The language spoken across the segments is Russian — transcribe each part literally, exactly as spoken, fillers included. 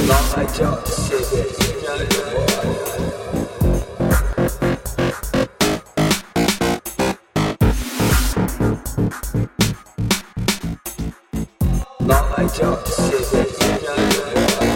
Но найдет себе имя любовь. Но найдет себе имя любовь.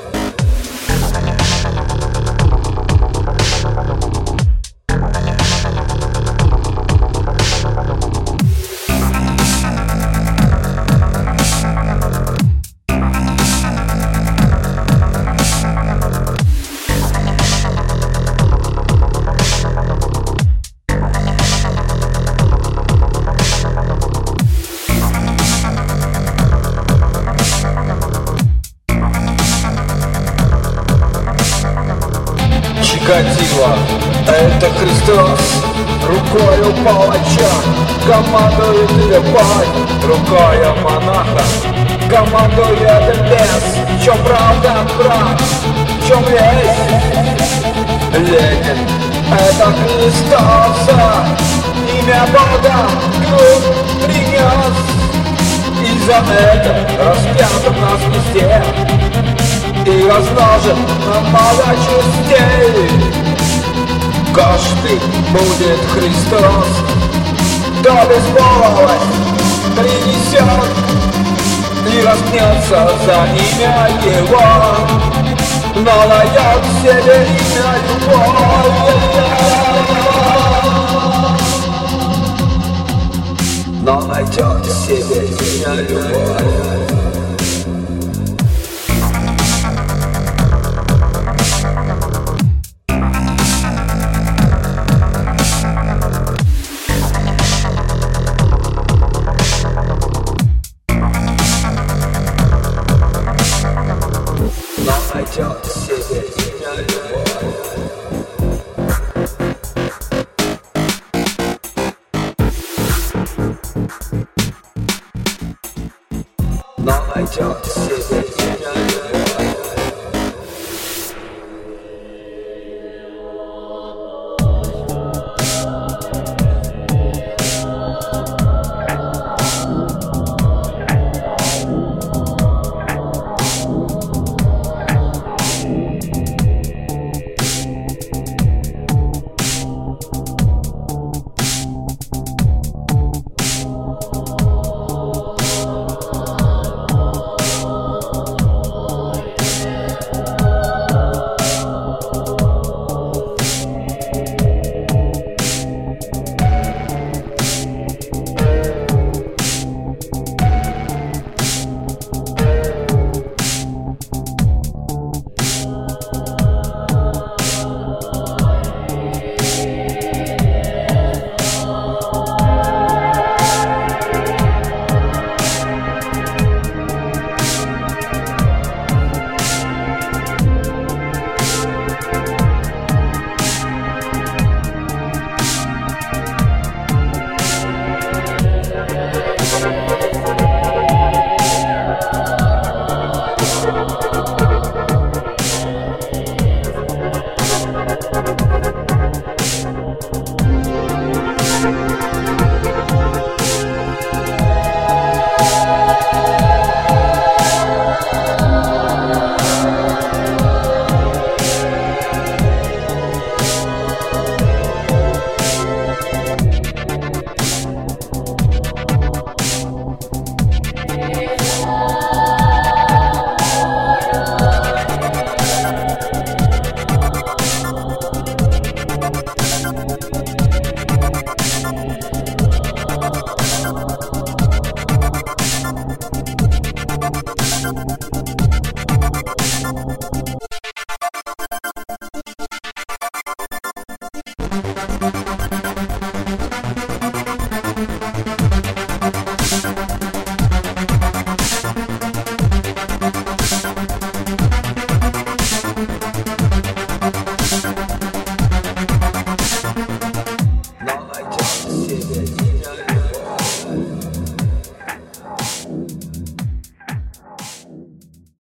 Чикатило, это Христос, рукою палача командует любовь, рукою монаха командует бес. В чем правда, брат, в чем лесть? Ленин, это Христос, имя Бога клуб принес, и за это распят нас везде и размножен на много частей. Каждый будет Христос, кто бесполость принесет и распнется за имя Его, но найдет в себе имя любовь. Но найдет себе имя любовь. Но найдет себе имя любовь. Но найдет